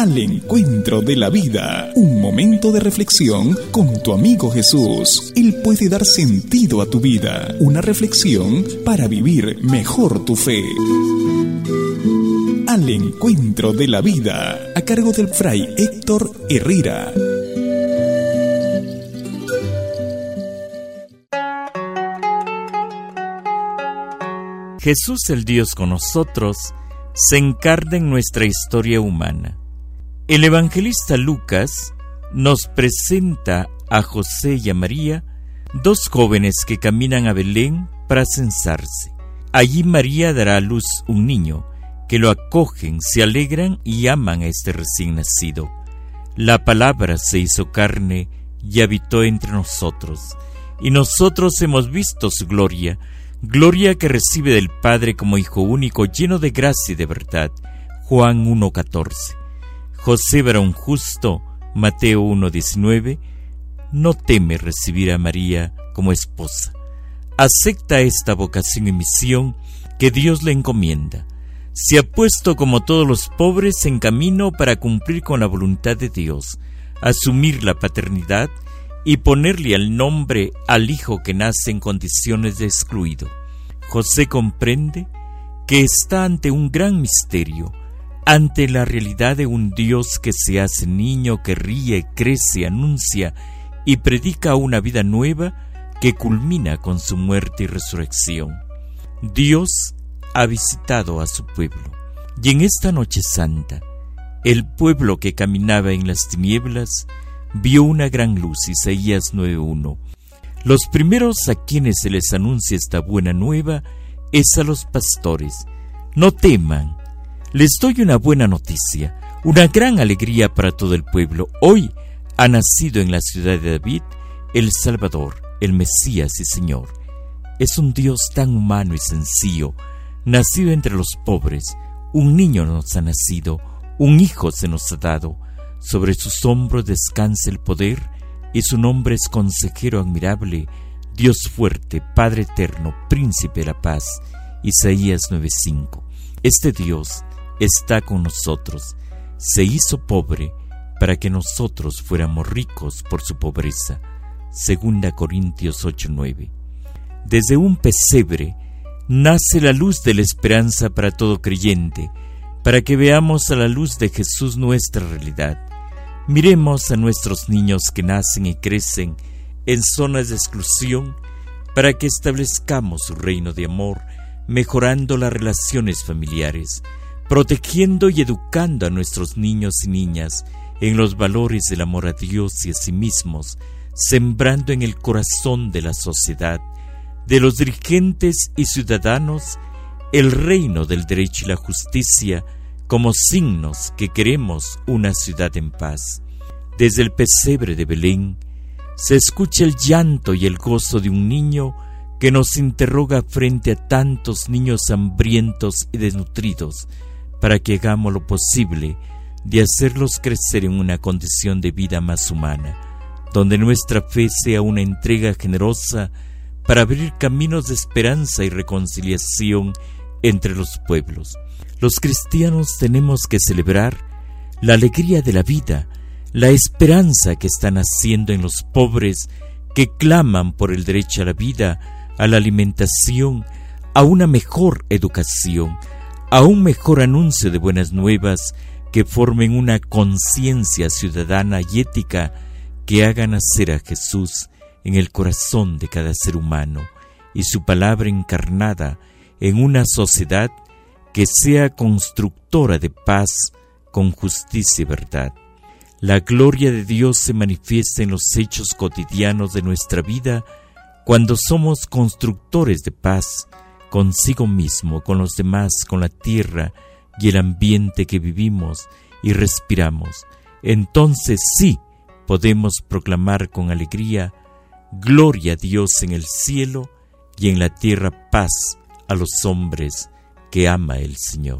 Al encuentro de la vida, un momento de reflexión con tu amigo Jesús. Él puede dar sentido a tu vida, una reflexión para vivir mejor tu fe. Al encuentro de la vida, a cargo del Fray Héctor Herrera. Jesús, el Dios con nosotros, se encarna en nuestra historia humana. El evangelista Lucas nos presenta a José y a María, dos jóvenes que caminan a Belén para censarse. Allí María dará a luz un niño, que lo acogen, se alegran y aman a este recién nacido. La palabra se hizo carne y habitó entre nosotros, y nosotros hemos visto su gloria, gloria que recibe del Padre como Hijo único, lleno de gracia y de verdad. Juan 1:14. José, varón justo, Mateo 1:19, no teme recibir a María como esposa. Acepta esta vocación y misión que Dios le encomienda. Se ha puesto como todos los pobres en camino para cumplir con la voluntad de Dios, asumir la paternidad y ponerle el nombre al hijo que nace en condiciones de excluido. José comprende que está ante un gran misterio, ante la realidad de un Dios que se hace niño, que ríe, crece, anuncia y predica una vida nueva que culmina con su muerte y resurrección. Dios ha visitado a su pueblo, y en esta noche santa, el pueblo que caminaba en las tinieblas vio una gran luz. Isaías 9:1. Los primeros a quienes se les anuncia esta buena nueva es a los pastores. No teman, les doy una buena noticia, una gran alegría para todo el pueblo. Hoy ha nacido en la ciudad de David el Salvador, el Mesías y Señor. Es un Dios tan humano y sencillo, nacido entre los pobres. Un niño nos ha nacido, un hijo se nos ha dado. Sobre sus hombros descansa el poder, y su nombre es Consejero admirable, Dios fuerte, Padre eterno, Príncipe de la paz. Isaías 9:5. Este Dios está con nosotros. Se hizo pobre para que nosotros fuéramos ricos por su pobreza. 2 Corintios 8:9. Desde un pesebre nace la luz de la esperanza para todo creyente, para que veamos a la luz de Jesús nuestra realidad. Miremos a nuestros niños que nacen y crecen en zonas de exclusión, para que establezcamos su reino de amor, mejorando las relaciones familiares, protegiendo y educando a nuestros niños y niñas en los valores del amor a Dios y a sí mismos, sembrando en el corazón de la sociedad, de los dirigentes y ciudadanos, el reino del derecho y la justicia como signos que queremos una ciudad en paz. Desde el pesebre de Belén se escucha el llanto y el gozo de un niño que nos interroga frente a tantos niños hambrientos y desnutridos, para que hagamos lo posible de hacerlos crecer en una condición de vida más humana, donde nuestra fe sea una entrega generosa para abrir caminos de esperanza y reconciliación entre los pueblos. Los cristianos tenemos que celebrar la alegría de la vida, la esperanza que está naciendo en los pobres que claman por el derecho a la vida, a la alimentación, a una mejor educación, a un mejor anuncio de buenas nuevas que formen una conciencia ciudadana y ética que haga nacer a Jesús en el corazón de cada ser humano y su palabra encarnada en una sociedad que sea constructora de paz con justicia y verdad. La gloria de Dios se manifiesta en los hechos cotidianos de nuestra vida cuando somos constructores de paz consigo mismo, con los demás, con la tierra y el ambiente que vivimos y respiramos. Entonces sí podemos proclamar con alegría: gloria a Dios en el cielo y en la tierra paz a los hombres que ama el Señor.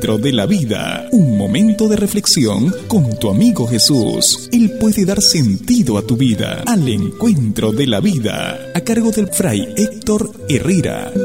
encuentro de la vida. Un momento de reflexión con tu amigo Jesús. Él puede dar sentido a tu vida. Al encuentro de la vida. A cargo del Fray Héctor Herrera.